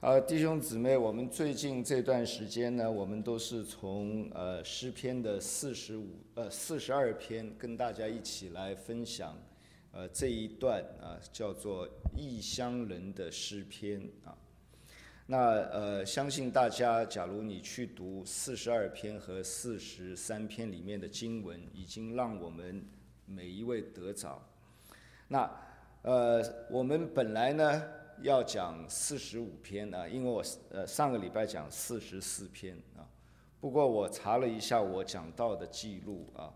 弟兄姊妹，我们最近这段时间呢，我们都是从诗篇的42篇跟大家一起来分享这一段叫做异乡人的诗篇啊。那相信大家，假如你去读42篇和43篇里面的经文，已经让我们每一位得着。那我们本来呢要讲45篇啊，因为我上个礼拜讲44篇啊，不过我查了一下我讲到的记录啊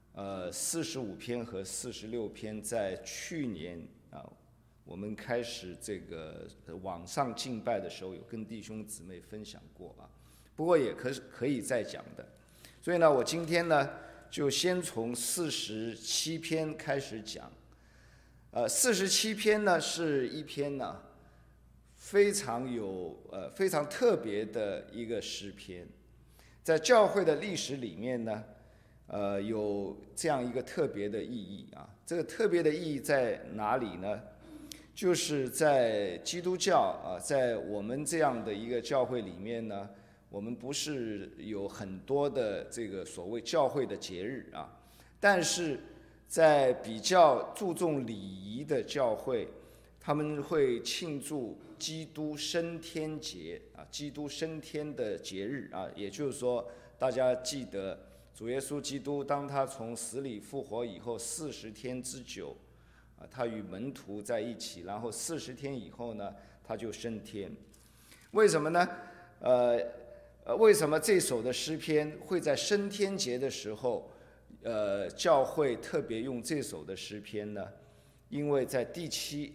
，45篇和46篇在去年啊，我们开始这个网上敬拜的时候，有跟弟兄姊妹分享过啊，不过也可以再讲的。所以呢，我今天呢就先从47篇开始讲。47篇呢是一篇呢非常特别的一个诗篇，在教会的历史里面呢，有这样一个特别的意义啊。这个特别的意义在哪里呢？就是在基督教啊，在我们这样的一个教会里面呢，我们不是有很多的这个所谓教会的节日啊，但是在比较注重礼仪的教会，他们会庆祝基督升天节啊，基督升天的节日啊，也就是说，大家记得主耶稣基督当他从死里复活以后40天之久啊，他与门徒在一起，然后40天以后呢，他就升天。为什么呢？为什么这首的诗篇会在升天节的时候？教会特别用这首的诗篇呢，因为在第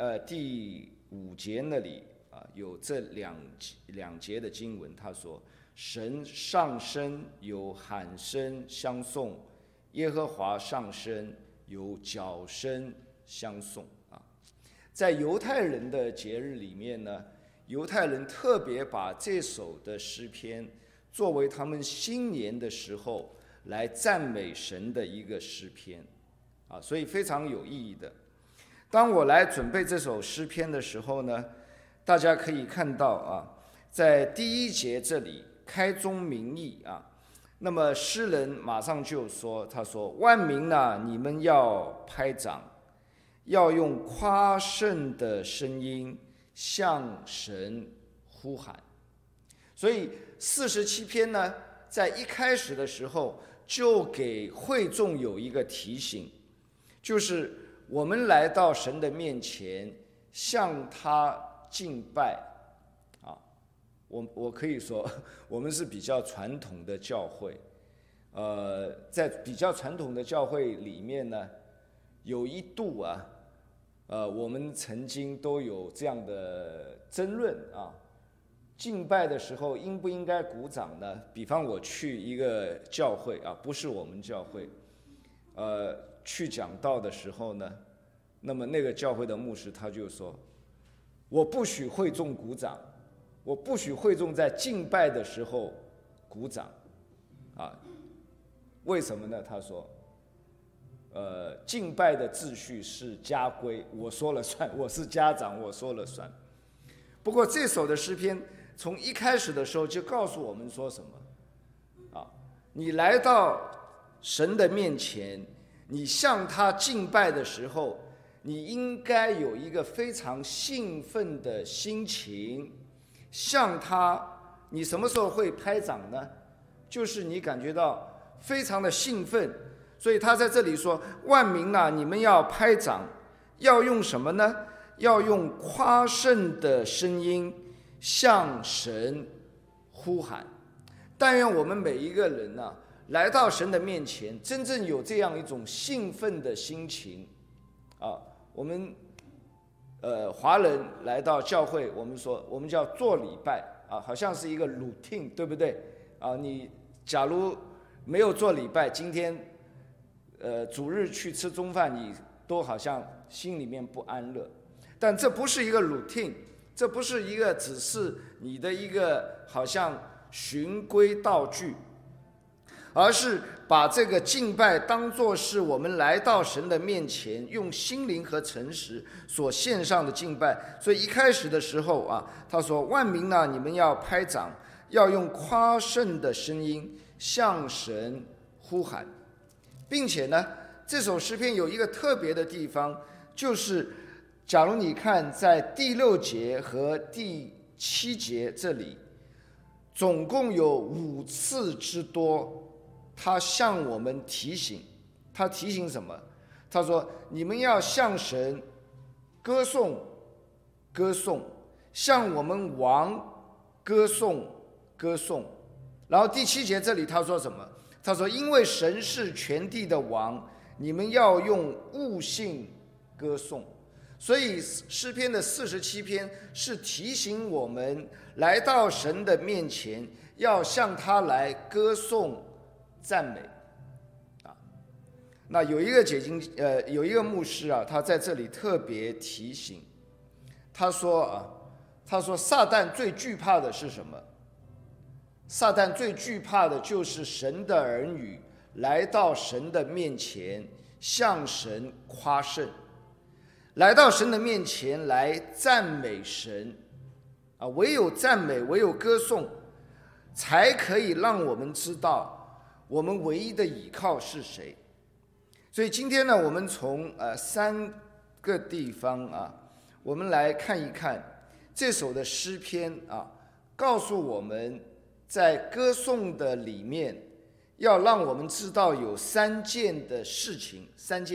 5节那里啊，有这两节的经文，他说：“神上升，有喊声相送；耶和华上升，有角声相送。”啊，在犹太人的节日里面呢，犹太人特别把这首的诗篇作为他们新年的时候来赞美神的一个诗篇啊，所以非常有意义的。当我来准备这首诗篇的时候呢，大家可以看到啊，在第1节这里开宗明义啊，那么诗人马上就说，他说：“万民啊，你们要拍掌，要用夸胜的声音向神呼喊。”所以47篇呢，在一开始的时候就给会众有一个提醒，就是我们来到神的面前向他敬拜啊。我可以说我们是比较传统的教会，在比较传统的教会里面呢，有一度啊，我们曾经都有这样的争论啊。敬拜的时候应不应该鼓掌呢？比方我去一个教会啊，不是我们教会，去讲道的时候呢，那么那个教会的牧师他就说，我不许会众鼓掌，我不许会众在敬拜的时候鼓掌，啊，为什么呢？他说，敬拜的秩序是家规，我说了算，我是家长，我说了算。不过这首的诗篇从一开始的时候就告诉我们说什么啊？你来到神的面前，你向他敬拜的时候，你应该有一个非常兴奋的心情向他。你什么时候会拍掌呢？就是你感觉到非常的兴奋。所以他在这里说：“万民啊，你们要拍掌，要用什么呢？要用夸胜的声音向神呼喊。”但愿我们每一个人呢，来到神的面前，真正有这样一种兴奋的心情啊。我们华人来到教会，我们叫做礼拜啊，好像是一个 routine， 对不对啊？你假如没有做礼拜，今天主日去吃中饭，你都好像心里面不安乐。但这不是一个 routine， 这不是一个只是你的一个好像循规蹈矩， 而是把这个敬拜当作是我们来到神的面前，用心灵和诚实所献上的敬拜。所以一开始的时候啊，他说：“万民啊，你们要拍掌，要用夸胜的声音向神呼喊。”并且呢，这首诗篇有一个特别的地方，就是假如你看在第6节和第7节这里，总共有5次之多，他向我们提醒。他提醒什么？他说：“你们要向神歌颂，歌颂，向我们王歌颂，歌颂。”然后第7节这里他说什么？他说：“因为神是全地的王，你们要用悟性歌颂。”所以诗篇的47篇是提醒我们来到神的面前，要向他来歌颂赞美啊。那有一个牧师啊，他在这里特别提醒，他说撒旦最惧怕的是什么？撒旦最惧怕的就是神的儿女来到神的面前，向神夸胜，来到神的面前来赞美神啊！唯有赞美，唯有歌颂，才可以让我们知道我们唯一的依靠是谁。所以今天呢，我们从3个地方啊，我们来看一看这首的诗篇啊，告诉我们在歌颂的里面，要让我们知道有3件的事情。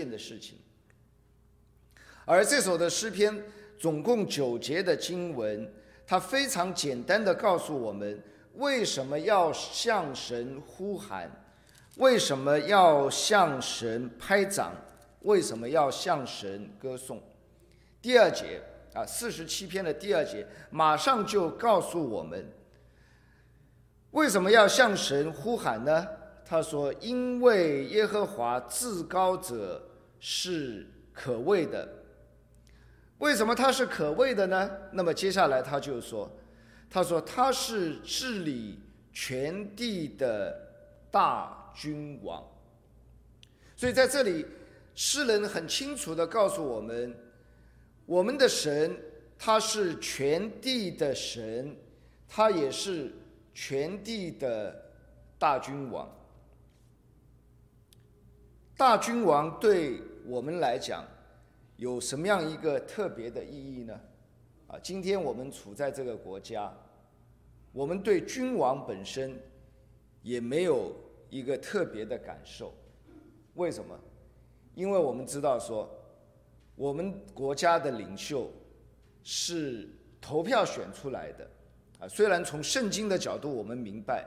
而这首的诗篇总共9节的经文，它非常简单的告诉我们为什么要向神呼喊，为什么要向神拍掌，为什么要向神歌颂。第2节啊，47篇的第2节马上就告诉我们为什么要向神呼喊呢？他说：“因为耶和华至高者是可畏的。”为什么他是可畏的呢？那么接下来他就说，他是治理全地的大君王。所以在这里，诗人很清楚地告诉我们，我们的神他是全地的神，他也是全地的大君王。大君王对我们来讲有什么样一个特别的意义呢？今天我们处在这个国家，我们对君王本身也没有一个特别的感受。为什么？因为我们知道说，我们国家的领袖是投票选出来的。虽然从圣经的角度我们明白，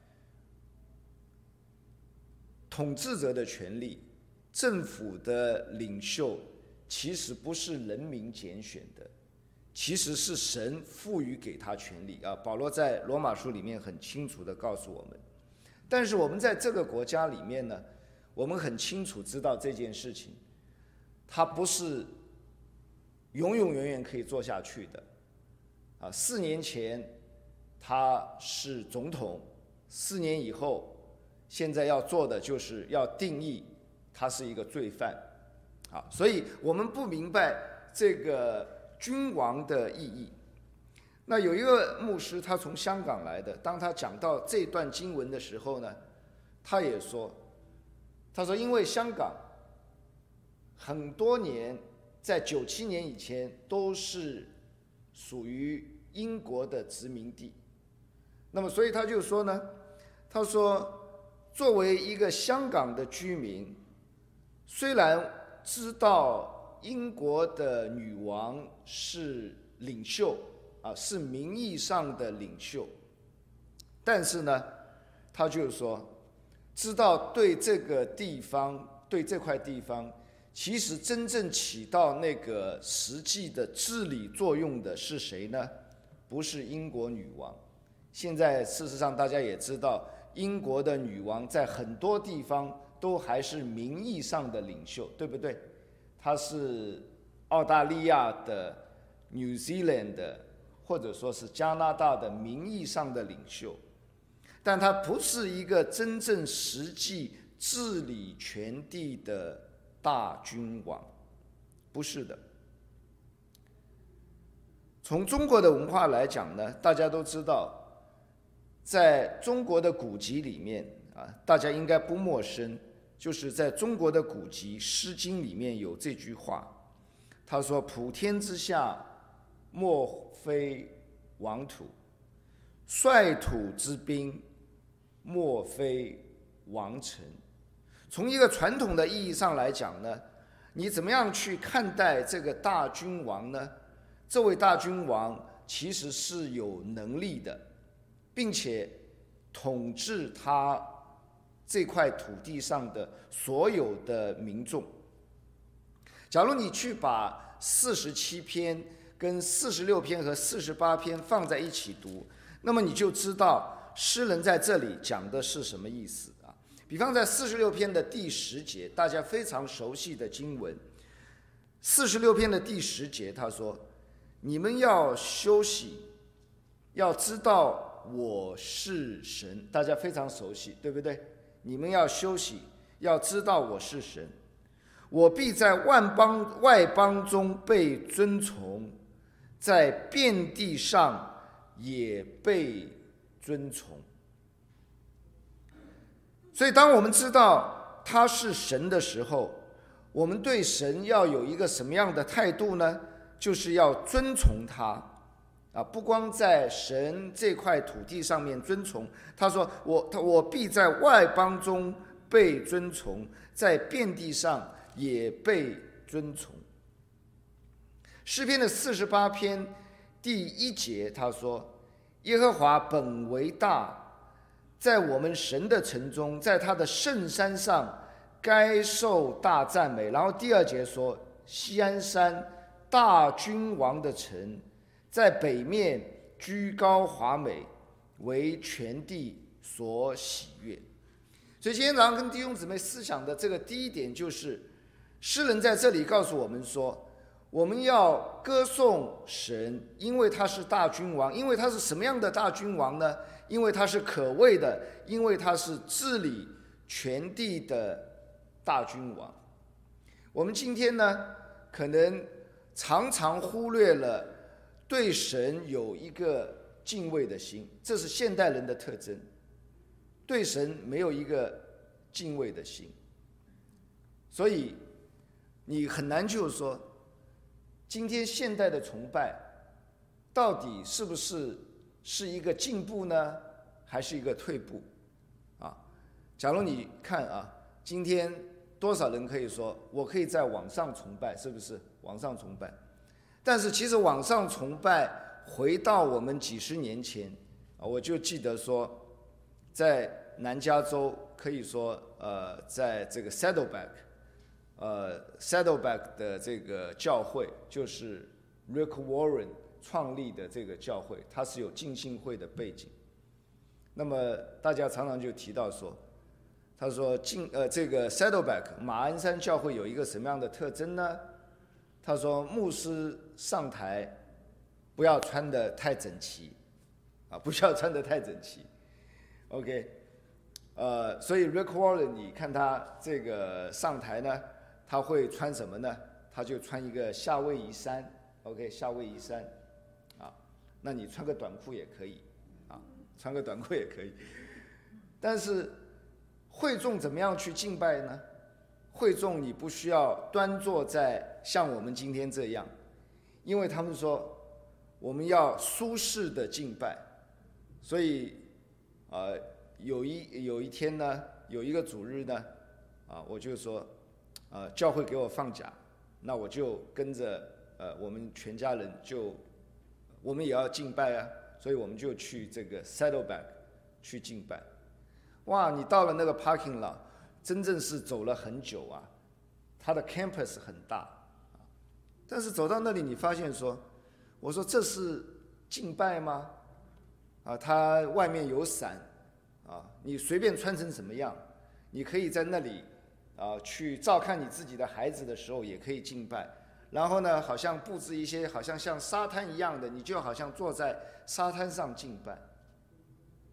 统治者的权利，政府的领袖其实不是人民拣选的，其实是神赋予给他权利啊。保罗在罗马书里面很清楚地告诉我们。但是我们在这个国家里面呢，我们很清楚知道这件事情，它不是永永远远可以做下去的。4年前他是总统，4年以后，现在要做的就是要定义他是一个罪犯。所以我们不明白这个君王的意义。那有一个牧师，他从香港来的，当他讲到这段经文的时候呢，他也说，他说因为香港很多年在97年以前都是属于英国的殖民地，那么所以他就说呢，他说作为一个香港的居民，虽然知道英国的女王是领袖是名义上的领袖，但是呢，他就说知道对这个地方，对这块地方，其实真正起到那个实际的治理作用的是谁呢？不是英国女王。现在事实上大家也知道，英国的女王在很多地方都还是名义上的领袖，对不对？她是澳大利亚的、New Zealand 的，或者说是加拿大的名义上的领袖。 但它不是一个真正实际治理全地的大君王，不是的。从中国的文化来讲呢，大家都知道，在中国的古籍里面大家应该不陌生，就是在中国的古籍《诗经》里面有这句话，他说：“普天之下，莫非王土；率土之滨，莫非王臣。”从一个传统的意义上来讲呢，你怎么样去看待这个大君王呢？这位大君王其实是有能力的，并且统治他这块土地上的所有的民众。假如你去把47篇跟46篇和48篇放在一起读，那么你就知道诗人在这里讲的是什么意思啊。比方在46篇的第10节，大家非常熟悉的经文，46篇的第10节他说：“你们要休息，要知道我是神。”大家非常熟悉，对不对？你们要休息，要知道我是神，我必在外邦中被尊崇，在遍地上也被尊崇。所以当我们知道他是神的时候，我们对神要有一个什么样的态度呢？就是要尊崇他不光在神这块土地上面尊崇，他说我必在外邦中被尊崇，在遍地上也被尊崇。诗篇的48篇第1节他说：“耶和华本为大，在我们神的城中，在他的圣山上该受大赞美。”然后第2节说：“锡安山，大君王的城，在北面居高华美，为全地所喜悦。”所以今天早上跟弟兄姊妹思想的这个第一点，就是诗人在这里告诉我们说，我们要歌颂神，因为他是大君王。因为他是什么样的大君王呢？因为他是可畏的，因为他是治理全地的大君王。我们今天呢，可能常常忽略了对神有一个敬畏的心，这是现代人的特征，对神没有一个敬畏的心。所以你很难就是说，今天现代的崇拜到底是不是一个进步呢，还是一个退步假如你看今天多少人可以说我可以在网上崇拜，是不是网上崇拜？但是其实网上崇拜回到我们几十年前我就记得说，在南加州可以说在这个 Saddleback 的这个教会，就是 Rick Warren 创立的这个教会，它是有浸信会的背景。那么大家常常就提到说，他说这个 Saddleback 马鞍山教会有一个什么样的特征呢？他说牧师上台不要穿得太整齐不需要穿得太整齐 OK 所以 Rick Warren 你看他这个上台呢，他会穿什么呢？他就穿一个夏威夷衫 OK 夏威夷衫那你穿个短裤也可以穿个短裤也可以。但是会众怎么样去敬拜呢？会众你不需要端坐在像我们今天这样，因为他们说我们要舒适的敬拜。所以有一天呢，有一个主日呢我就说教会给我放假，那我就跟着我们全家人我们也要敬拜所以我们就去这个 Saddleback 去敬拜。哇，你到了那个 parking lot， 真正是走了很久它的 campus 很大但是走到那里你发现说，我说这是敬拜吗？它外面有伞你随便穿成什么样，你可以在那里去照看你自己的孩子的时候也可以敬拜。然后呢，好像布置一些好像沙滩一样的，你就好像坐在沙滩上敬拜。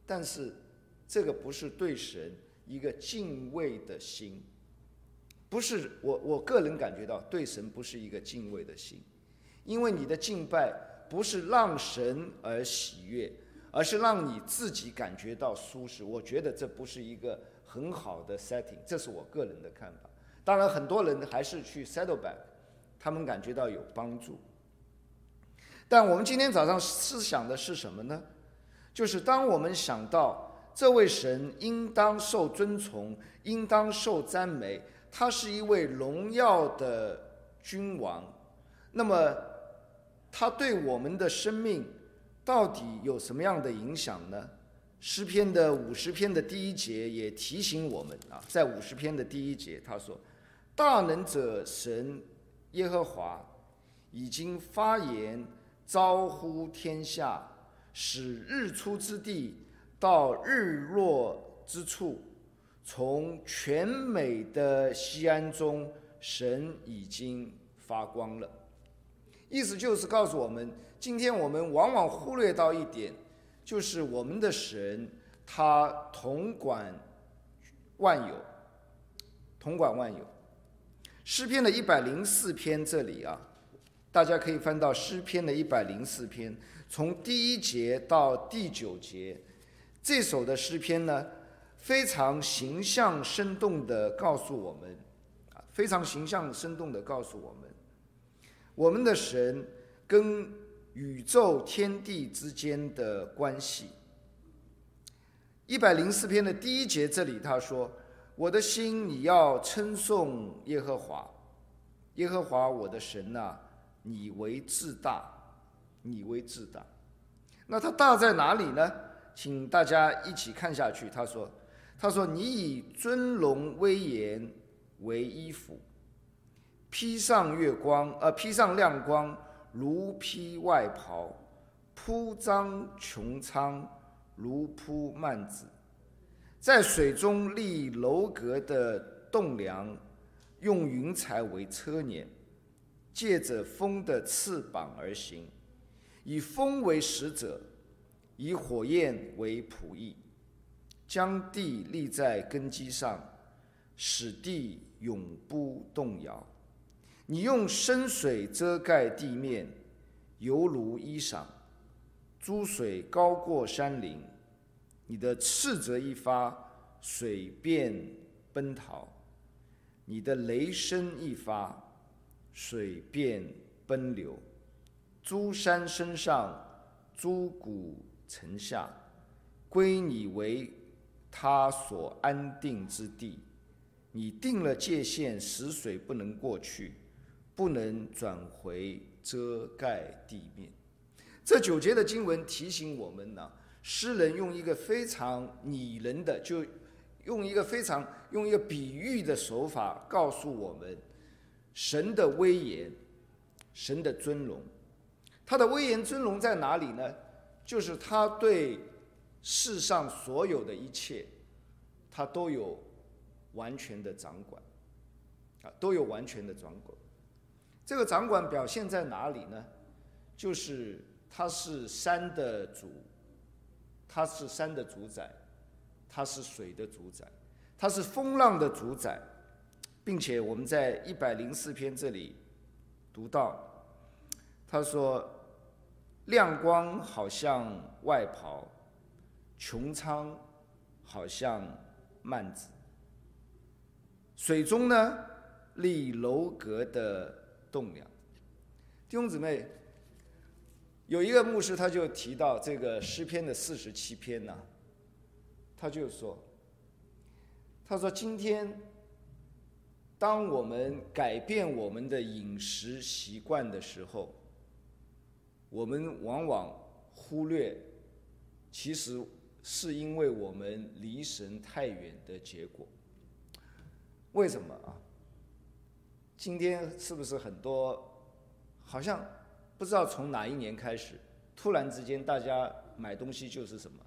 但是这个不是对神一个敬畏的心，不是我个人感觉到对神不是一个敬畏的心，因为你的敬拜不是让神而喜悦，而是让你自己感觉到舒适。我觉得这不是一个很好的 setting， 这是我个人的看法。当然很多人还是去 settle back， 他们感觉到有帮助。但我们今天早上思想的是什么呢？就是当我们想到这位神应当受尊崇，应当受赞美，他是一位荣耀的君王，那么他对我们的生命到底有什么样的影响呢？诗篇的50篇的第1节也提醒我们啊，在50篇的第1节他说，大能者神耶和华已经发言招呼天下，使日出之地到日落之处，从全美的西安中，神已经发光了。意思就是告诉我们，今天我们往往忽略到一点，就是我们的神他统管万有，统管万有。诗篇的104篇这里啊，大家可以翻到诗篇的104篇，从第1节到第9节，这首的诗篇呢，非常形象生动地告诉我们，非常形象生动地告诉我们，我们的神跟宇宙天地之间的关系。104篇的第1节这里他说，我的心你要称颂耶和华，耶和华我的神啊，你为至大，你为至大。那他大在哪里呢？请大家一起看下去。他说你以尊荣威严为衣服，披上亮光如披外袍，铺张穹苍如铺幔子，在水中立楼阁的栋梁，用云彩为车辇，借着风的翅膀而行，以风为使者，以火焰为仆役，将地立在根基上，使地永不动摇。你用深水遮盖地面，犹如衣裳，诸水高过山岭。你的斥责一发，水便奔逃；你的雷声一发，水便奔流。诸山升上，诸谷沉下，归你为他所安定之地。你定了界限，使水不能过去，不能转回遮盖地面。这9节的经文提醒我们呢，诗人用一个非常拟人的，就用一个比喻的手法告诉我们神的威严，神的尊荣。他的威严尊荣在哪里呢？就是他对世上所有的一切，他都有完全的掌管，都有完全的掌管。这个掌管表现在哪里呢？就是他是山的主，他是山的主宰，他是水的主宰，他是风浪的主宰，并且我们在104篇这里读到，他说亮光好像外袍，穹苍好像幔子，水中呢立楼阁的栋梁。弟兄姊妹，有一个牧师他就提到这个诗篇的47篇呢，他就说，他说今天当我们改变我们的饮食习惯的时候，我们往往忽略，其实是因为我们离神太远的结果。为什么啊？今天是不是很多好像不知道从哪一年开始，突然之间大家买东西就是什么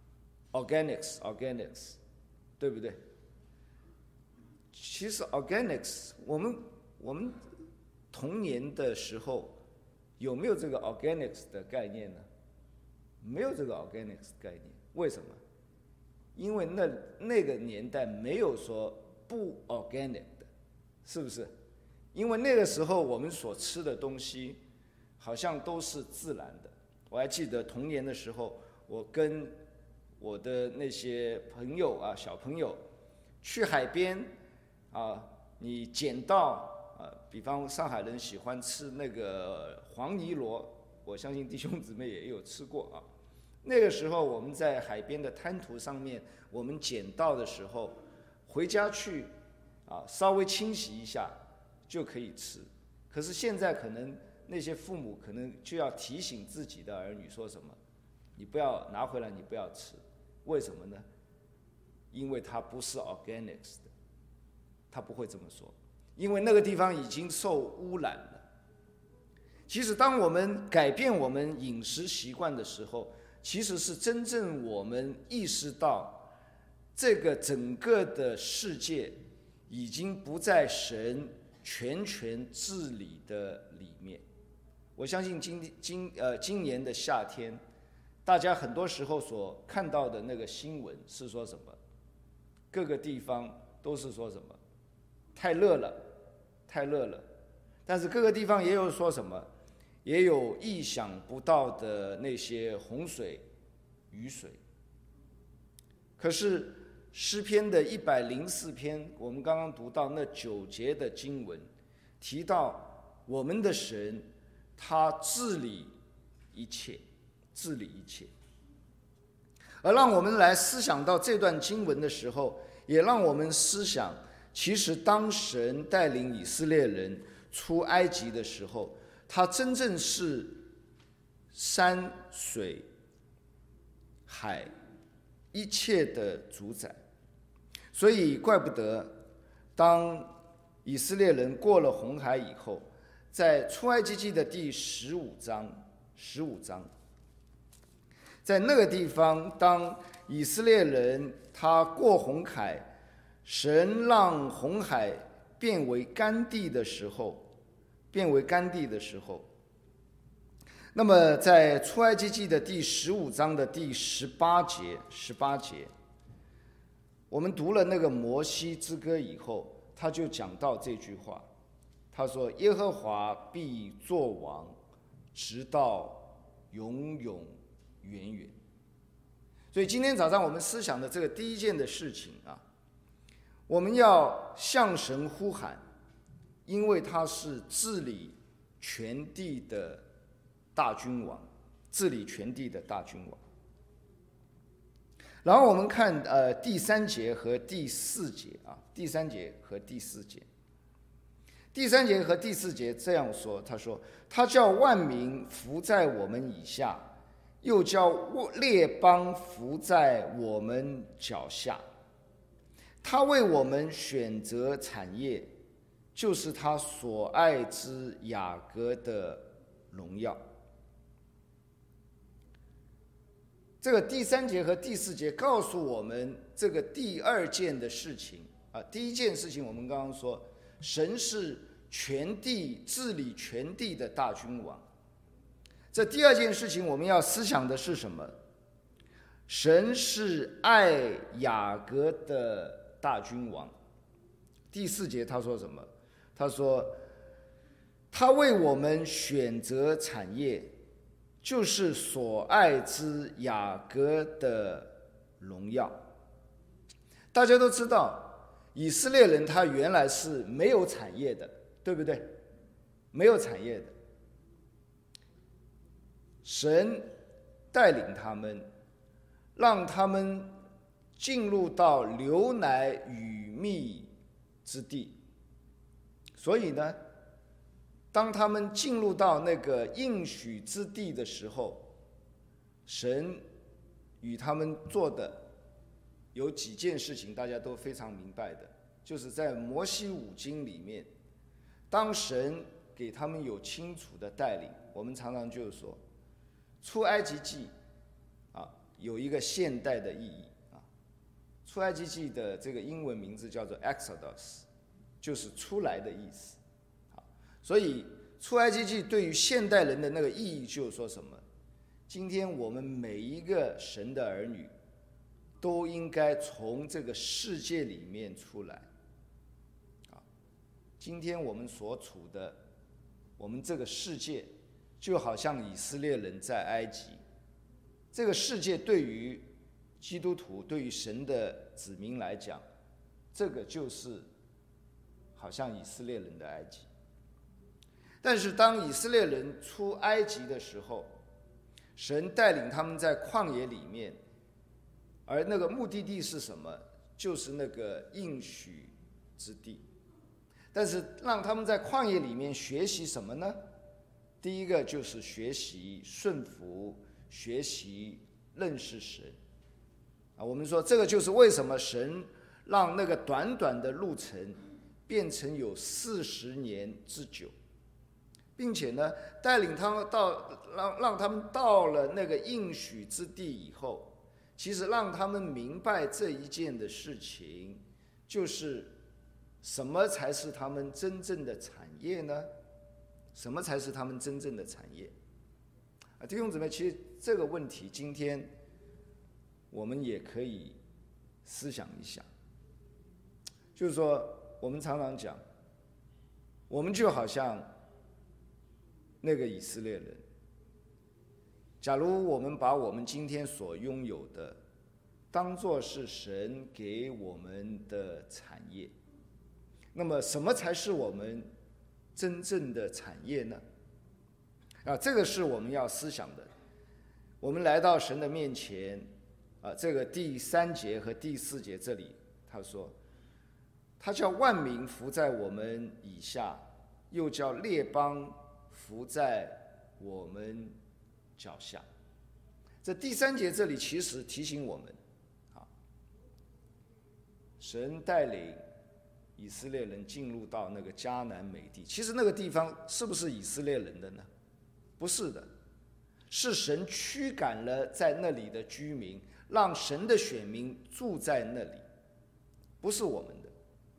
organics， 对不对？其实 organics 我们童年的时候有没有这个 organics 的概念呢？没有这个 organics 概念。为什么？ 因为那个年代没有说不 organic 的，是不是？因为那个时候我们所吃的东西好像都是自然的。我还记得童年的时候，我跟我的那些朋友啊，小朋友去海边啊，你捡到比方上海人喜欢吃那个黄泥螺，我相信弟兄姊妹也有吃过啊。那个时候我们在海边的滩涂上面，我们捡到的时候，回家去稍微清洗一下就可以吃。可是现在可能那些父母可能就要提醒自己的儿女说什么，你不要拿回来，你不要吃。为什么呢？因为它不是 organics 的，他不会这么说，因为那个地方已经受污染了。其实当我们改变我们饮食习惯的时候，其实是真正我们意识到这个整个的世界已经不在神全权治理的里面。我相信今年的夏天，大家很多时候所看到的那个新闻是说什么？各个地方都是说什么？太热了，太热了。但是各个地方也有说什么？也有意想不到的那些洪水、雨水。可是诗篇的104篇，我们刚刚读到那9节的经文，提到我们的神，他治理一切，治理一切。而让我们来思想到这段经文的时候，也让我们思想，其实当神带领以色列人出埃及的时候，他真正是山水海一切的主宰。所以怪不得当以色列人过了红海以后，在出埃及记的第15章，在那个地方，当以色列人他过红海，神让红海变为干地的时候，那么在出埃及记的第15章的第18节，我们读了那个摩西之歌以后，他就讲到这句话，他说：耶和华必作王，直到永永远远。所以今天早上我们思想的这个第一件的事情我们要向神呼喊，因为他是治理全地的大君王，然后我们看第3节和第4节第3节和第4节这样说，他说：他叫万民伏在我们以下，又叫列邦伏在我们脚下。他为我们选择产业，就是他所爱之雅各的荣耀。这个第3节和第4节告诉我们这个第2件的事情第一件事情我们刚刚说，神是全地治理全地的大君王。这第2件事情我们要思想的是什么？神是爱雅各的大君王。第4节他说什么？他说他为我们选择产业，就是所爱之雅各的荣耀。大家都知道，以色列人他原来是没有产业的，对不对？没有产业的。神带领他们，让他们进入到流奶与蜜之地。所以呢，当他们进入到那个应许之地的时候，神与他们做的有几件事情大家都非常明白的，就是在摩西五经里面，当神给他们有清楚的带领，我们常常就是说出埃及记有一个现代的意义出埃及记的这个英文名字叫做 Exodus， 就是出来的意思所以出埃及记对于现代人的那个意义就是说什么？今天我们每一个神的儿女都应该从这个世界里面出来。今天我们所处的，我们这个世界，就好像以色列人在埃及。这个世界对于基督徒、对于神的子民来讲，这个就是好像以色列人的埃及。但是当以色列人出埃及的时候，神带领他们在旷野里面，而那个目的地是什么？就是那个应许之地。但是让他们在旷野里面学习什么呢？第一个就是学习顺服，学习认识神。我们说这个就是为什么神让那个短短的路程变成有40年之久，并且呢，带领他们让他们到了那个应许之地以后，其实让他们明白这一件的事情，就是什么才是他们真正的产业呢？什么才是他们真正的产业？弟兄姊妹，其实这个问题今天我们也可以思想一下。就是说，我们常常讲，我们就好像那个以色列人。假如我们把我们今天所拥有的当作是神给我们的产业，那么什么才是我们真正的产业呢？这个是我们要思想的。我们来到神的面前，这个第3节和第4节这里，他说，他叫万民伏在我们以下，又叫列邦伏在我们脚下。这第3节这里其实提醒我们，神带领以色列人进入到那个迦南美地，其实那个地方是不是以色列人的呢？不是的，是神驱赶了在那里的居民，让神的选民住在那里，不是我们的。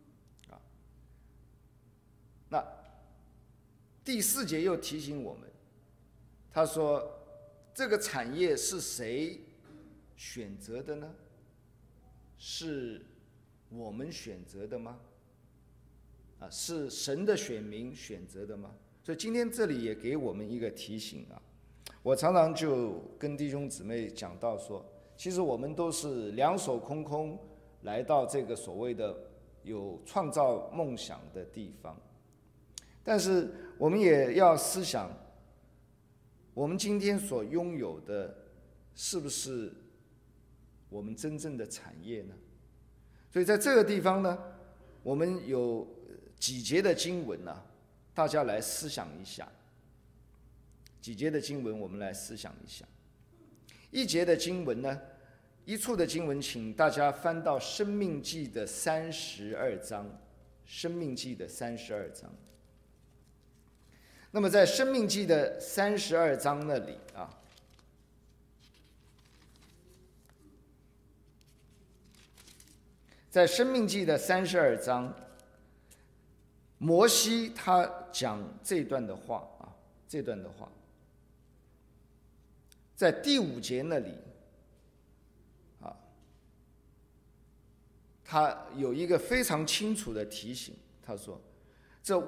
那第4节又提醒我们，他说这个产业是谁选择的呢？是我们选择的吗？是神的选民选择的吗？所以今天这里也给我们一个提醒啊。我常常就跟弟兄姊妹讲到说，其实我们都是两手空空来到这个所谓的有创造梦想的地方，但是我们也要思想，我们今天所拥有的是不是我们真正的产业呢？所以在这个地方呢，我们有几节的经文啊，大家来思想一下。几节的经文我们来思想一下。一节的经文呢，一处的经文，请大家翻到申命记的32章。申命记的32章。那么在申命记的32章那里啊，在申命记的32章，摩西他讲这段的话啊，这段的话，在第5节那里啊，他有一个非常清楚的提醒，他说：“这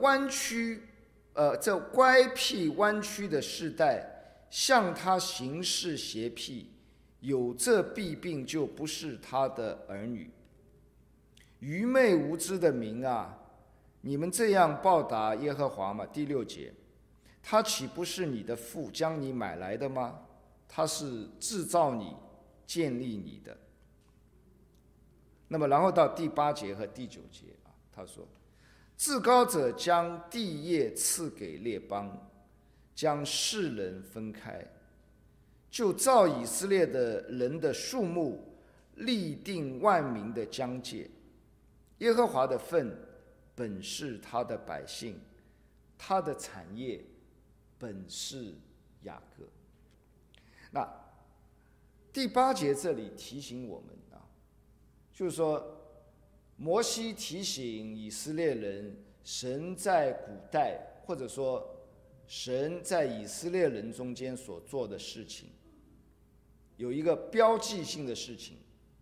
乖僻弯曲的世代，向他行事邪僻，有这弊病，就不是他的儿女。愚昧无知的民啊，你们这样报答耶和华吗？”第6节，他岂不是你的父，将你买来的吗？他是制造你、建立你的。那么然后到第8节和第9节啊，他说：“至高者将地业赐给列邦，将世人分开，就照以色列的人的数目，立定万民的疆界。耶和华的份本是他的百姓，他的产业本是雅各。”那第8节这里提醒我们啊，就是说摩西提醒以色列人，神在古代或者说神在以色列人中间所做的事情，有一个标记性的事情，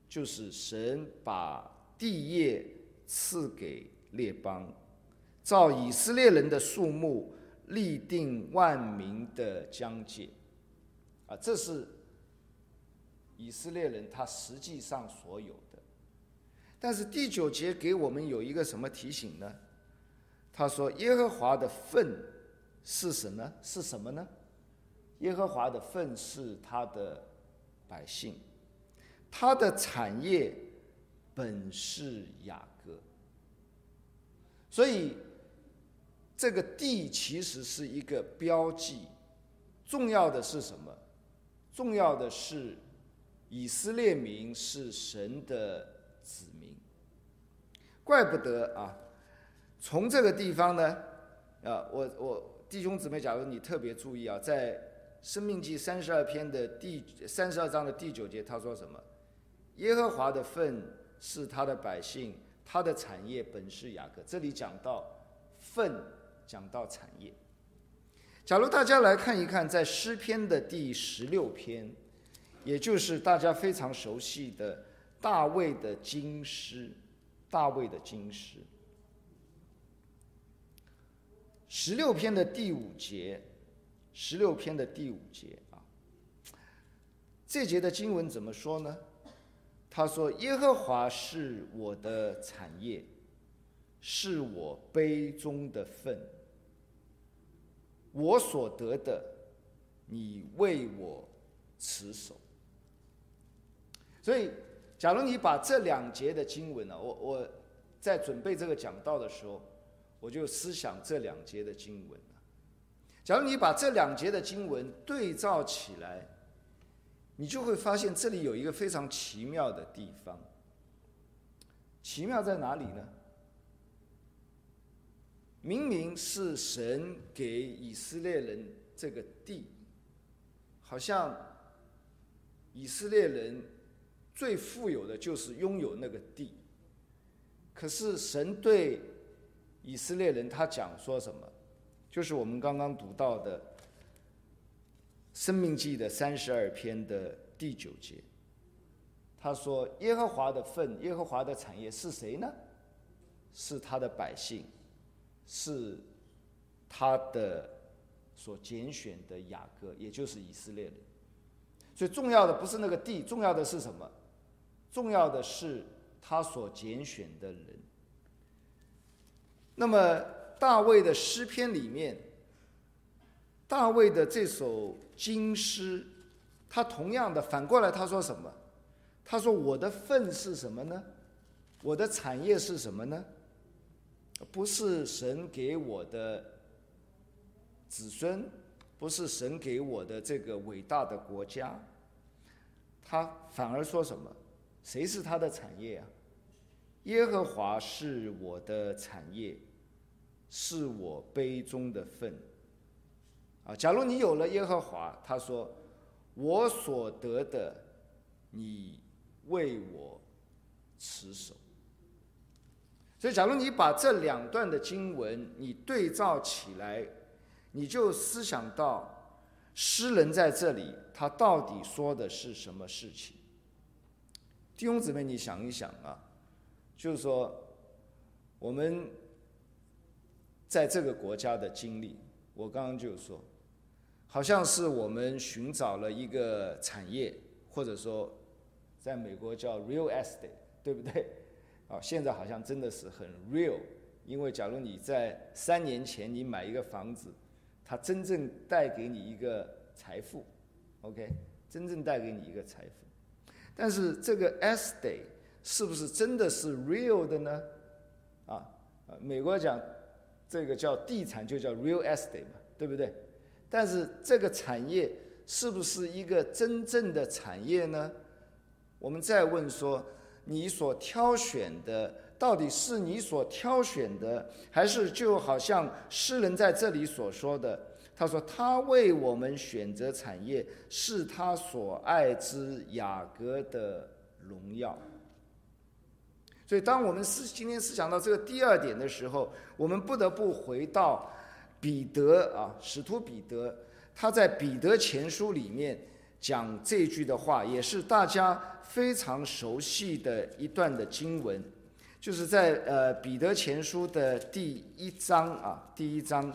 就是神把地业赐给列邦，照以色列人的数目立定万民的疆界。这是以色列人他实际上所有的。但是第9节给我们有一个什么提醒呢？他说耶和华的份是什么呢？耶和华的份是他的百姓，他的产业本是雅各。所以这个地其实是一个标记，重要的是什么？重要的是以色列民是神的子民。怪不得从这个地方呢，我弟兄姊妹，假如你特别注意在申命记32篇的32章的第9节，他说什么？耶和华的份是他的百姓，他的产业本是雅各。这里讲到份，讲到产业。假如大家来看一看，在诗篇的第16篇，也就是大家非常熟悉的大卫的经诗，16篇的第5节这节的经文怎么说呢？他说耶和华是我的产业，是我杯中的份，我所得的你为我持守。所以假如你把这2节的经文我在准备这个讲道的时候，我就思想这2节的经文。假如你把这2节的经文对照起来，你就会发现这里有一个非常奇妙的地方。奇妙在哪里呢？明明是神给以色列人这个地，好像以色列人最富有的就是拥有那个地。可是神对以色列人他讲说什么？就是我们刚刚读到的申命记的32篇的第9节，他说耶和华的份，耶和华的产业是谁呢？是他的百姓，是他的所拣选的雅各，也就是以色列人。所以重要的不是那个地，重要的是什么？重要的是他所拣选的人。那么大卫的诗篇里面，大卫的这首经诗，他同样的反过来他说什么？他说我的份是什么呢？我的产业是什么呢？不是神给我的子孙，不是神给我的这个伟大的国家，他反而说什么？谁是他的产业啊？耶和华是我的产业，是我杯中的份。假如你有了耶和华，他说我所得的你为我持守。所以假如你把这2段的经文你对照起来，你就思想到诗人在这里他到底说的是什么事情。弟兄姊妹，你想一想就是说我们在这个国家的经历，我刚刚就说好像是我们寻找了一个产业，或者说在美国叫 real estate， 对不对？现在好像真的是很 real， 因为假如你在3年前你买一个房子，它真正带给你一个财富 ，OK， 真正带给你一个财富。但是这个 estate 是不是真的是 real 的呢？美国讲这个叫地产就叫 real estate 嘛，对不对？但是这个产业是不是一个真正的产业呢？我们再问说，你所挑选的到底是你所挑选的，还是就好像诗人在这里所说的，他说他为我们选择产业，是他所爱之雅各的荣耀。所以当我们今天思想到这个第2点的时候，我们不得不回到彼得使徒彼得，他在彼得前书里面讲这句的话，也是大家非常熟悉的一段的经文，就是在彼得前书的第一章啊，第一章。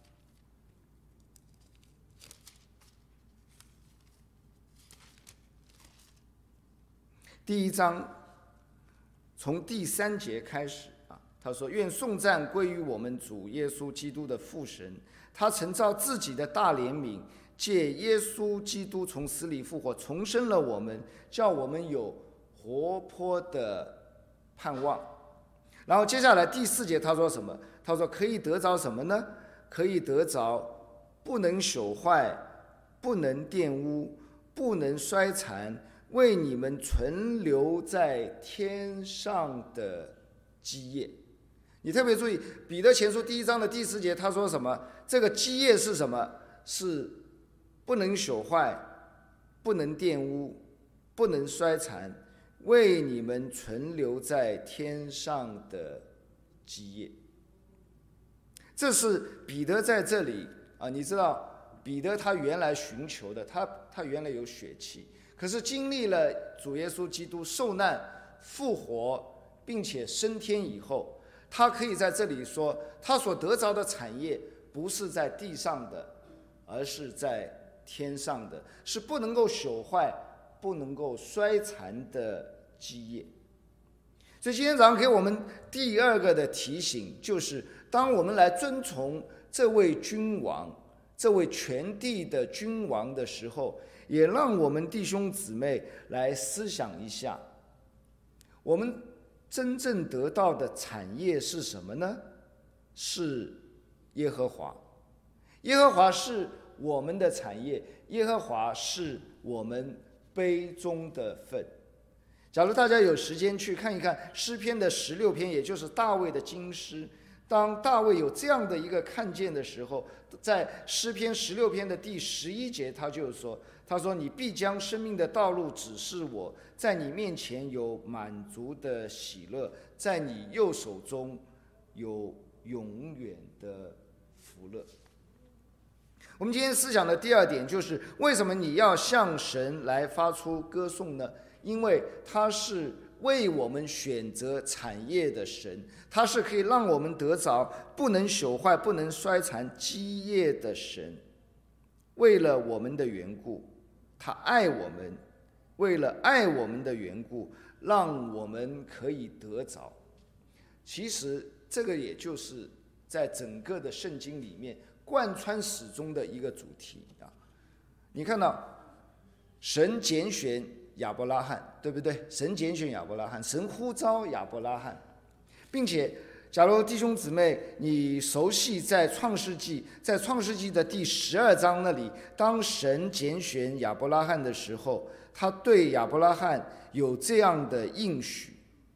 第一章从第3节开始啊，他说：“愿颂赞归于我们主耶稣基督的父神，他曾照自己的大怜悯，借耶稣基督从死里复活，重生了我们，叫我们有活泼的盼望。”然后接下来第4节他说什么？他说：“可以得着什么呢？可以得着不能朽坏，不能玷污，不能衰残，为你们存留在天上的基业。”你特别注意，彼得前书第1章的第4节，他说什么？这个基业是什么？是不能朽坏，不能玷污，不能衰残，为你们存留在天上的基业。这是彼得在这里啊，你知道，彼得他原来寻求的，他原来有血气。可是经历了主耶稣基督受难、复活，并且升天以后，他可以在这里说，他所得着的产业不是在地上的，而是在天上的，是不能够朽坏、不能够衰残的基业。所以今天早上给我们第2个的提醒，就是当我们来遵从这位君王、这位全地的君王的时候，也让我们弟兄姊妹来思想一下，我们真正得到的产业是什么呢？是耶和华。耶和华是我们的产业，耶和华是我们杯中的份。假如大家有时间去看一看诗篇的16篇，也就是大卫的经诗，当大卫有这样的一个看见的时候，在诗篇16篇的第11节，他就说，他说：“你必将生命的道路指示我，在你面前有满足的喜乐，在你右手中有永远的福乐。”我们今天思想的第2点就是，为什么你要向神来发出歌颂呢？因为他是为我们选择产业的神，他是可以让我们得着不能朽坏、不能衰残基业的神。为了我们的缘故，他爱我们，为了爱我们的缘故，让我们可以得着。其实这个也就是在整个的圣经里面贯穿始终的一个主题啊。你看到神拣选亚伯拉罕，对不对？神拣选亚伯拉罕，神呼召亚伯拉罕，并且假如弟兄姊妹你熟悉在创世纪的第12章那里，当神拣选亚伯拉罕的时候，他对亚伯拉罕有这样的应许，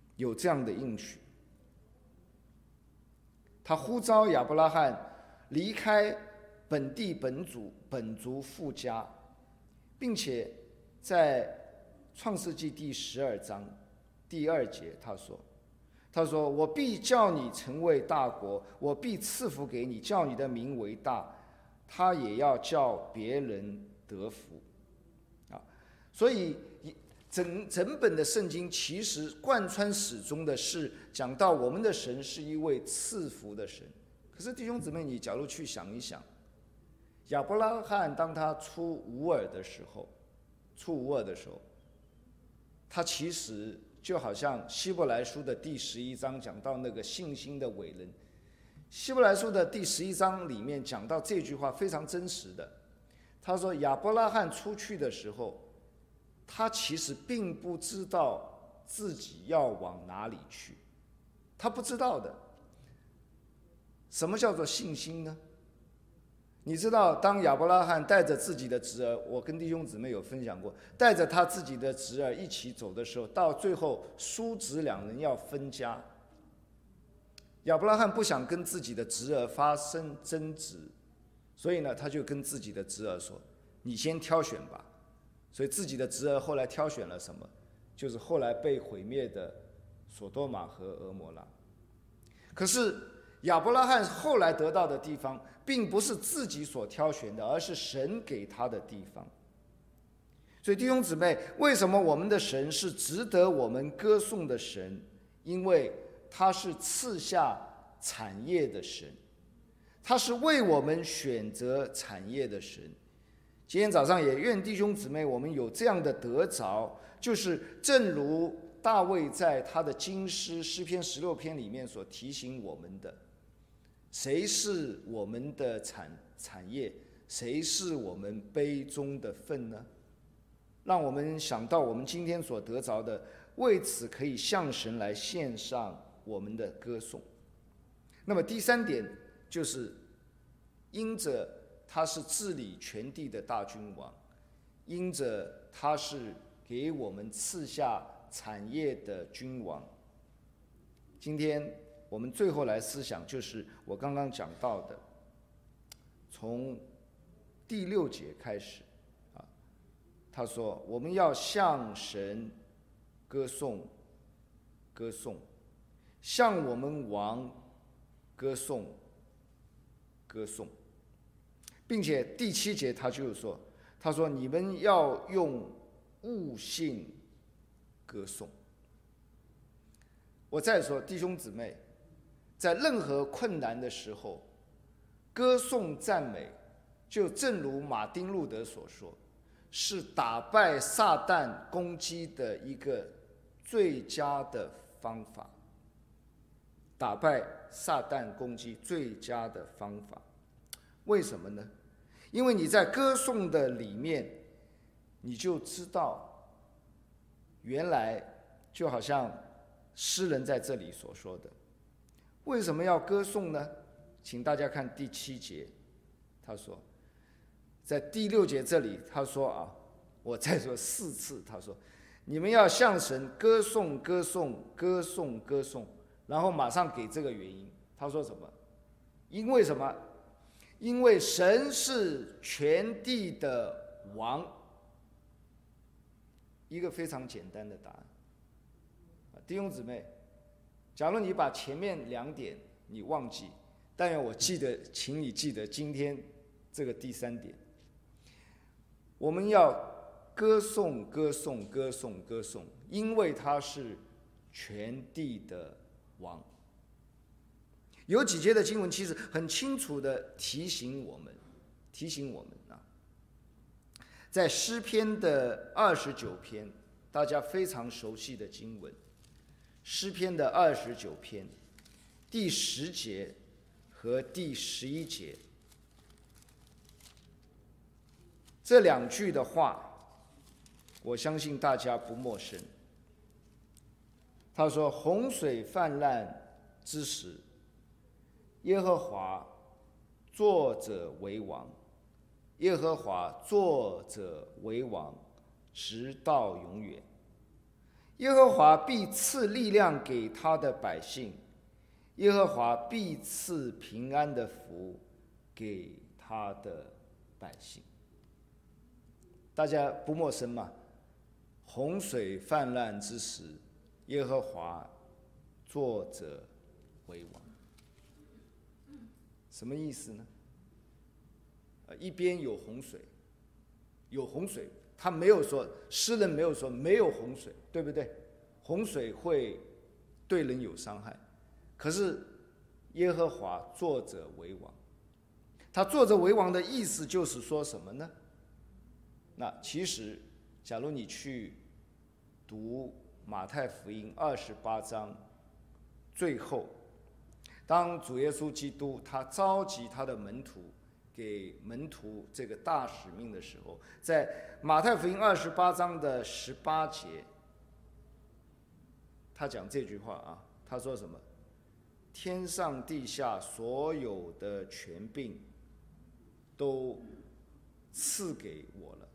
他呼召亚伯拉罕离开本地本族父家，并且在创世纪第12章第2节他说：“我必叫你成为大国，我必赐福给你，叫你的名为大，他也要叫别人得福。”所以整本的圣经其实贯穿始终的是讲到我们的神是一位赐福的神。可是弟兄姊妹，你假如去想一想，亚伯拉罕当他出乌尔的时候，他其实就好像希伯来书的第11章讲到那个信心的伟人。希伯来书的第11章里面讲到这句话非常真实的，他说亚伯拉罕出去的时候，他其实并不知道自己要往哪里去，他不知道的。什么叫做信心呢？你知道，当亚伯拉罕带着自己的侄儿，我跟弟兄姊妹有分享过，带着他自己的侄儿一起走的时候，到最后叔侄2人要分家，亚伯拉罕不想跟自己的侄儿发生争执，所以呢，他就跟自己的侄儿说：“你先挑选吧。”所以自己的侄儿后来挑选了什么？就是后来被毁灭的所多玛和俄摩拉。可是亚伯拉罕后来得到的地方，并不是自己所挑选的，而是神给他的地方。 所以弟兄姊妹，为什么我们的神是值得我们歌颂的神？因为他是赐下产业的神，他是为我们选择产业的神。今天早上也愿弟兄姊妹我们有这样的得着，就是正如大卫在他的经诗诗篇16篇里面所提醒我们的，谁是我们的产业，谁是我们杯中的分呢？让我们想到我们今天所得着的，为此可以向神来献上我们的歌颂。那么第三点就是因着他是治理全地的大君王，因着他是给我们赐下产业的君王。今天我们最后来思想，就是我刚刚讲到的，从第6节开始啊，他说我们要向神歌颂，歌颂，向我们王歌颂，歌颂，并且第7节他就是说，他说你们要用悟性歌颂。我再说，弟兄姊妹，在任何困难的时候，歌颂赞美，就正如马丁路德所说，是打败撒旦攻击的一个最佳的方法。打败撒旦攻击最佳的方法。为什么呢？因为你在歌颂的里面，你就知道，原来就好像诗人在这里所说的，为什么要歌颂呢？请大家看第7节，他说，在第6节这里，他说啊，我再说4次，他说，你们要向神歌颂，歌颂，歌颂，歌颂，然后马上给这个原因，他说什么？因为什么？因为神是全地的王。一个非常简单的答案。弟兄姊妹，假如你把前面2点你忘记，但愿我记得，请你记得今天这个第3点，我们要歌颂，歌颂，歌颂，歌颂，因为他是全地的王。有几节的经文其实很清楚的提醒我们啊，在诗篇的29篇，大家非常熟悉的经文，诗篇的29篇第10节和第11节，这2句的话，我相信大家不陌生。他说：洪水泛滥之时，耶和华坐者为王，耶和华坐者为王，直到永远。耶和华必赐力量给他的百姓，耶和华必赐平安的福给他的百姓。大家不陌生吗？洪水泛滥之时，耶和华坐者为王。什么意思呢？一边有洪水，他没有说，诗人没有说没有洪水，对不对？洪水会对人有伤害，可是耶和华坐者为王。他坐者为王的意思就是说什么呢？那其实，假如你去读马太福音28章最后，当主耶稣基督他召集他的门徒，给门徒这个大使命的时候，在马太福音28章的18节，他讲这句话啊，他说什么？天上地下所有的权柄都赐给我了。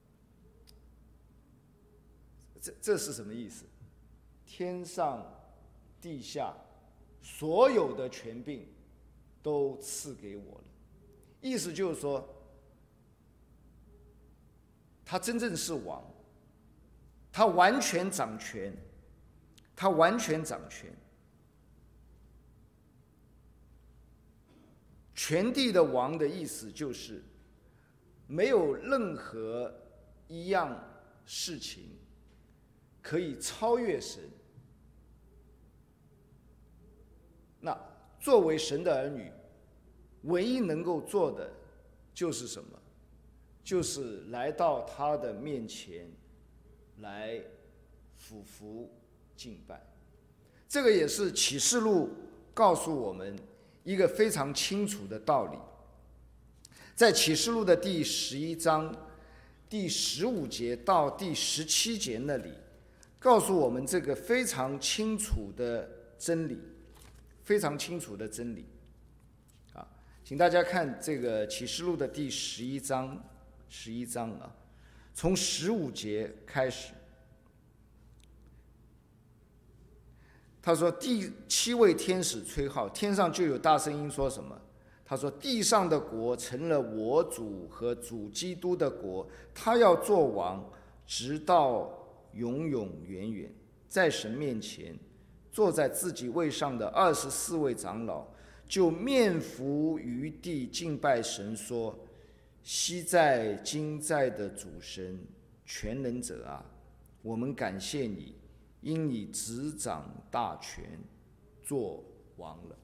这是什么意思？天上地下所有的权柄都赐给我了，意思就是说，他真正是王，他完全掌权，他完全掌权。全地的王的意思就是，没有任何一样事情可以超越神。那作为神的儿女，唯一能够做的就是什么？就是来到他的面前来俯伏敬拜。这个也是启示录告诉我们一个非常清楚的道理。在启示录的第11章第15节到第17节那里，告诉我们这个非常清楚的真理，非常清楚的真理。请大家看这个启示录的第11章啊，从15节开始。他说第7位天使吹号，天上就有大声音说什么？他说地上的国成了我主和主基督的国，他要做王，直到永永远远。在神面前坐在自己位上的24位长老就面伏于地敬拜神，说：昔在今在的主神全能者啊，我们感谢你，因你执掌大权，做王了。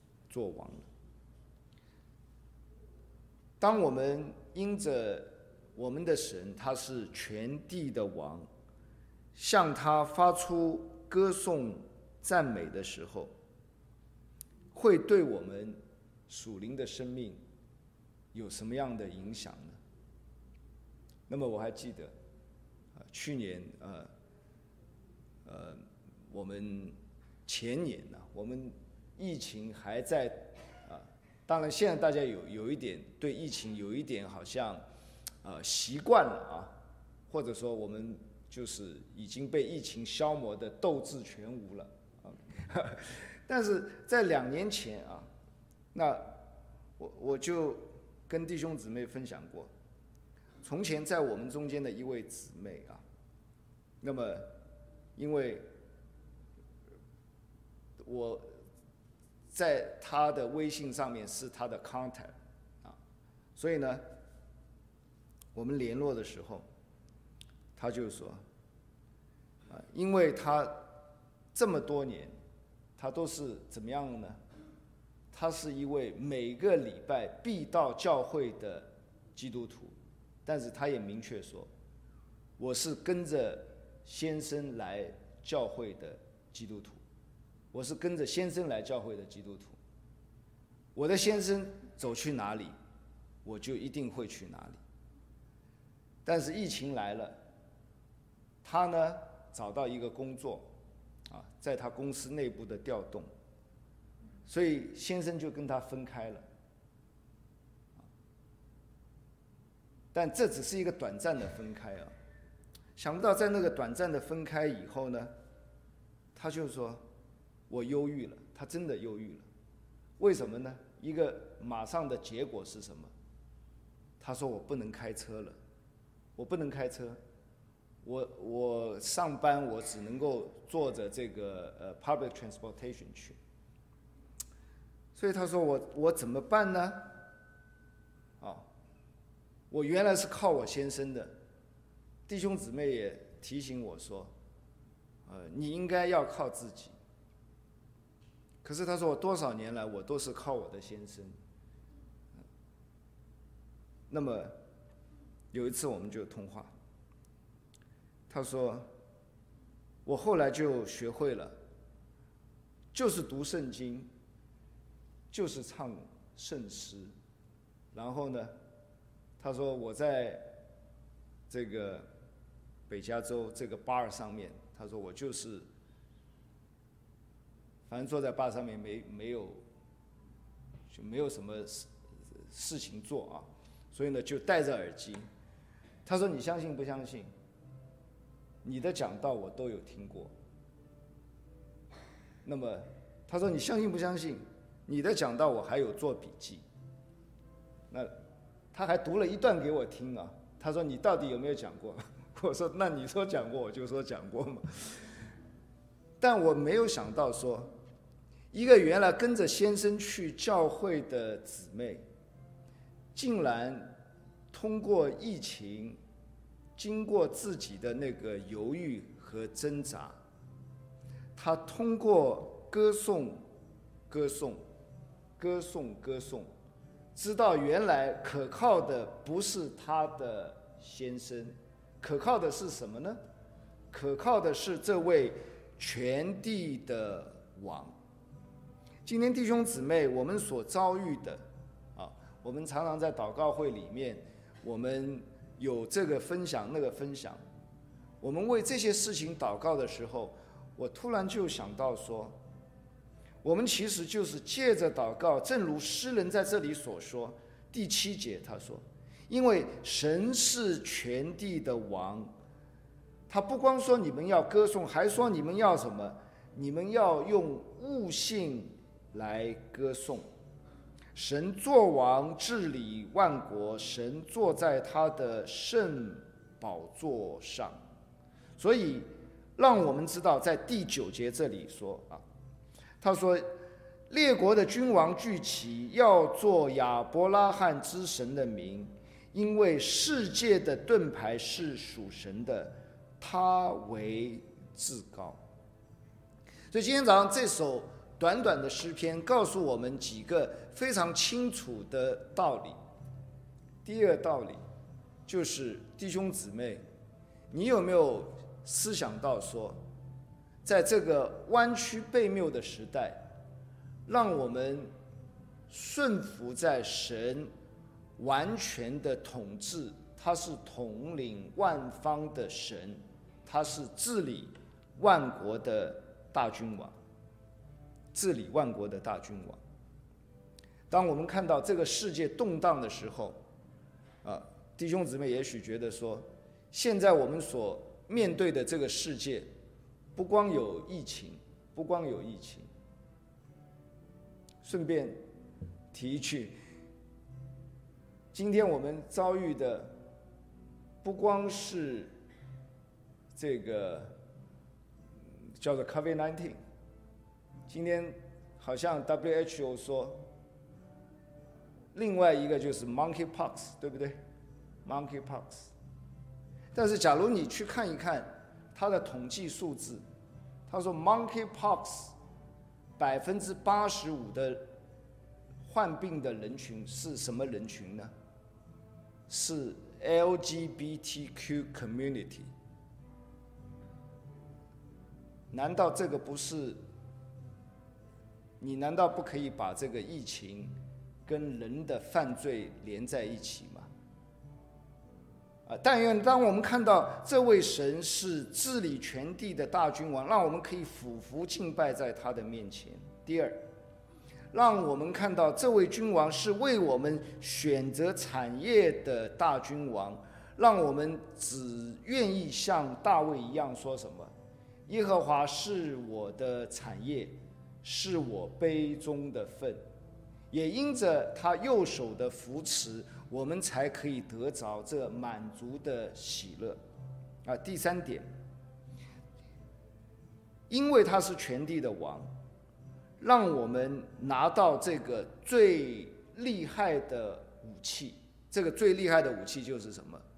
当我们因着我们的神，他是全地的王，向他发出歌颂赞美的时候，会对我们属灵的生命有什么样的影响呢？那么我还记得，去年我们前年呢，我们疫情还在当然现在大家有一点对疫情有一点好像习惯了啊，或者说我们就是已经被疫情消磨的斗志全无了但是在2年前啊，那我就跟弟兄姊妹分享过，从前在我们中间的一位姊妹啊，那么因为我在他的微信上面是他的 contact 啊，所以呢，我们联络的时候，他就说，因为他这么多年，他都是怎么样呢？他是一位每个礼拜必到教会的基督徒，但是他也明确说，我是跟着先生来教会的基督徒。我是跟着先生来教会的基督徒，我的先生走去哪里，我就一定会去哪里。但是疫情来了，他呢找到一个工作，在他公司内部的调动，所以先生就跟他分开了。但这只是一个短暂的分开啊，想不到在那个短暂的分开以后呢，他就说，我忧郁了，他真的忧郁了。为什么呢？一个马上的结果是什么？他说我不能开车了，我不能开车，我上班我只能够坐着这个public transportation 去。所以他说我怎么办呢？我原来是靠我先生的，弟兄姊妹也提醒我说，你应该要靠自己。可是他说我多少年来我都是靠我的先生。那么有一次我们就通话，他说我后来就学会了，就是读圣经，就是唱圣诗，然后呢，他说我在这个北加州这个 bar 上面，他说我就是反正坐在bar上面没有什么事情做啊，所以呢就戴着耳机。他说你相信不相信？你的讲道我都有听过。那么他说你相信不相信？你的讲道我还有做笔记。那他还读了一段给我听啊。他说你到底有没有讲过？我说那你说讲过我就说讲过嘛。但我没有想到说，一个原来跟着先生去教会的姊妹，竟然通过疫情经过自己的那个犹豫和挣扎，他通过歌颂、歌颂、歌颂、歌颂，知道原来可靠的不是他的先生，可靠的是什么呢？可靠的是这位全地的王。今天弟兄姊妹，我们所遭遇的我们常常在祷告会里面，我们有这个分享那个分享，我们为这些事情祷告的时候，我突然就想到说，我们其实就是借着祷告，正如诗人在这里所说，第7节他说，因为神是全地的王，他不光说你们要歌颂，还说你们要什么？你们要用悟性来歌颂。神作王治理万国，神坐在他的圣宝座上。所以让我们知道，在第9节这里说他说列国的君王聚齐，要做亚伯拉罕之神的名，因为世界的盾牌是属神的，他为至高。所以今天早上这首短短的诗篇告诉我们几个非常清楚的道理。第二个道理就是弟兄姊妹，你有没有思想到说，在这个弯曲悖谬的时代，让我们顺服在神完全的统治，他是统领万方的神，他是治理万国的大君王，治理万国的大君王。当我们看到这个世界动荡的时候，弟兄姊妹也许觉得说，现在我们所面对的这个世界，不光有疫情，顺便提一句，今天我们遭遇的不光是这个叫做 COVID-19， 今天好像 WHO 说，另外一个就是 Monkeypox， 对不对？ Monkeypox。 但是假如你去看一看它的统计数字，他说 Monkeypox 85%的患病的人群是什么人群呢？是 LGBTQ community。 难道这个不是，你难道不可以把这个疫情跟人的犯罪连在一起吗？但愿当我们看到这位神是治理全地的大君王，让我们可以俯伏敬拜在他的面前。第二，让我们看到这位君王是为我们选择产业的大君王，让我们只愿意像大卫一样说什么：耶和华是我的产业，是我杯中的分，也因着他右手的扶持，我们才可以得着这满足的喜乐。第三点，因为他是全地的王，让我们拿到这个最厉害的武器。这个最厉害的武器就是什么？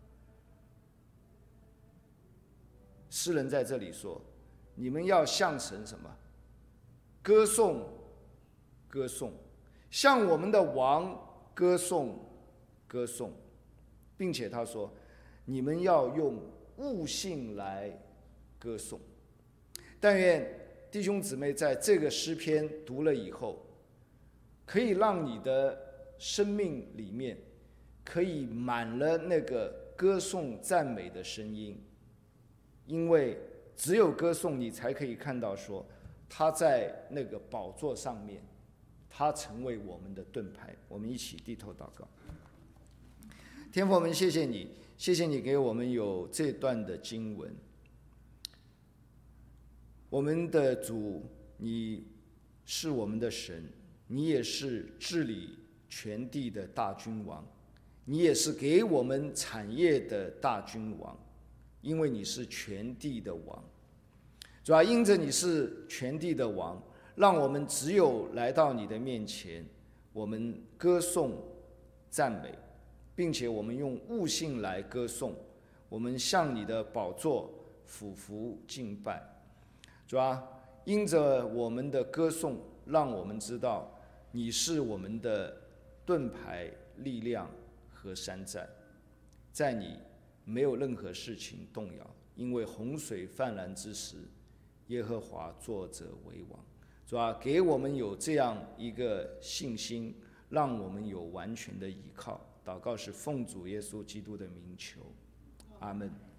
诗人在这里说，你们要向神什么？歌颂，歌颂，向我们的王歌颂，歌颂，并且他说，你们要用悟性来歌颂。但愿弟兄姊妹在这个诗篇读了以后，可以让你的生命里面可以满了那个歌颂赞美的声音，因为只有歌颂，你才可以看到说，他在那个宝座上面，他成为我们的盾牌。我们一起低头祷告。天父，我们谢谢你，谢谢你给我们有这段的经文。我们的主，你是我们的神，你也是治理全地的大君王，你也是给我们产业的大君王，因为你是全地的王。主要因着你是全地的王，让我们只有来到你的面前，我们歌颂赞美，并且我们用悟性来歌颂， 我们向你的宝座俯伏敬拜。主啊，因着我们的歌颂，让我们知道你是我们的盾牌、力量和山寨，在你没有任何事情动摇，因为洪水泛滥之时，耶和华坐着为王。主啊，给我们有这样一个信心，让我们有完全的依靠。祷告是奉主耶稣基督的名求，阿们。